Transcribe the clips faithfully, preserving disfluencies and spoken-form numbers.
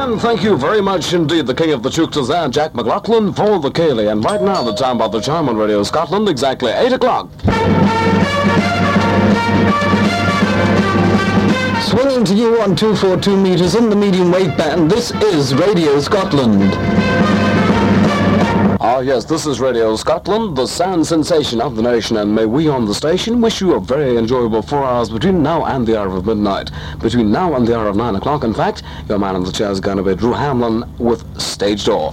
And thank you very much indeed, the King of the Chooks and Jack McLaughlin for the Cayley. And right now, the time about the chime on Radio Scotland, exactly eight o'clock. Swinging to you on two forty-two metres in the medium weight band, this is Radio Scotland. Ah yes, this is Radio Scotland, the sound sensation of the nation, and may we on the station wish you a very enjoyable four hours between now and the hour of midnight. Between now and the hour of nine o'clock, in fact, your man on the chair is going to be Drew Hamlin with Stage Door.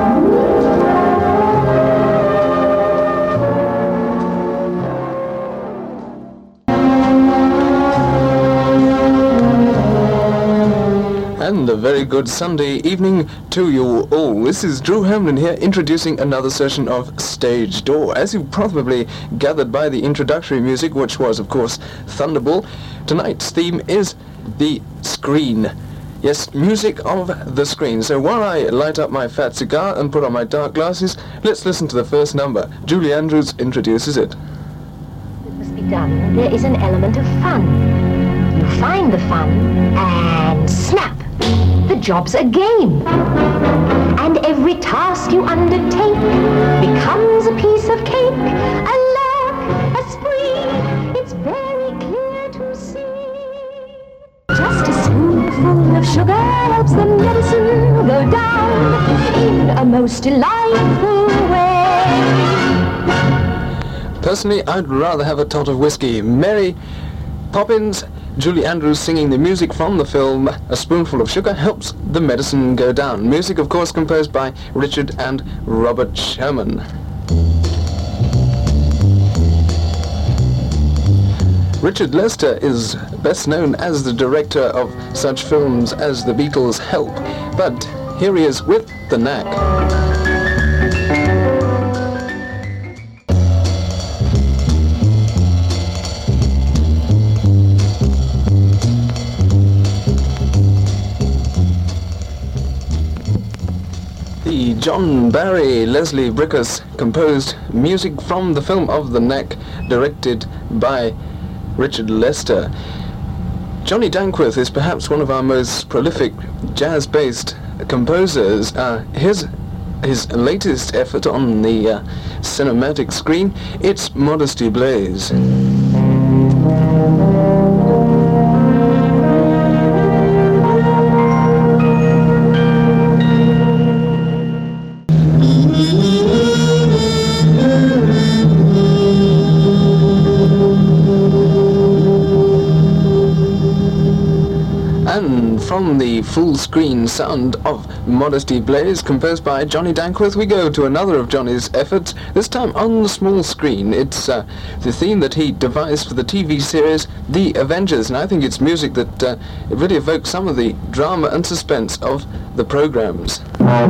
And a very good Sunday evening to you all. This is Drew Hamlin here, introducing another session of Stage Door. As you probably gathered by the introductory music, which was, of course, Thunderball, tonight's theme is the screen. Yes, music of the screen. So while I light up my fat cigar and put on my dark glasses, let's listen to the first number. Julie Andrews introduces it. It must be done. There is an element of fun. You find the fun and snap! The job's a game. And every task you undertake becomes a piece of cake, a lark, a spree. It's very clear to see. Just a spoonful of sugar helps the medicine go down in a most delightful way. Personally, I'd rather have a tot of whiskey. Mary Poppins, Julie Andrews singing the music from the film A Spoonful of Sugar Helps the Medicine Go Down. Music, of course, composed by Richard and Robert Sherman. Richard Lester is best known as the director of such films as The Beatles' Help, but here he is with The Knack. The John Barry Leslie Bricusse composed music from the film of The Knack, directed by Richard Lester. Johnny Dankworth is perhaps one of our most prolific jazz-based composers. Uh, his his latest effort on the uh, cinematic screen, it's Modesty Blaise. And from the full-screen sound of Modesty Blaise, composed by Johnny Dankworth, we go to another of Johnny's efforts, this time on the small screen. It's uh, the theme that he devised for the T V series The Avengers, and I think it's music that uh, it really evokes some of the drama and suspense of the programs.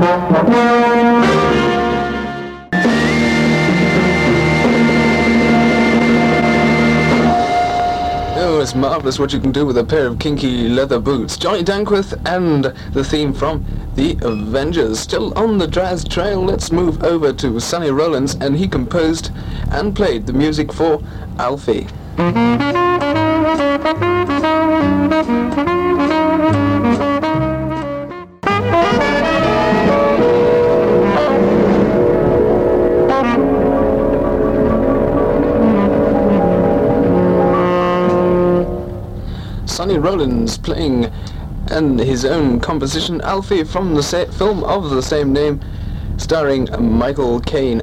It's marvellous what you can do with a pair of kinky leather boots. Johnny Dankworth and the theme from The Avengers. Still on the jazz trail, let's move over to Sonny Rollins, and he composed and played the music for Alfie. Sonny Rollins playing and his own composition Alfie from the sa- film of the same name, starring Michael Caine.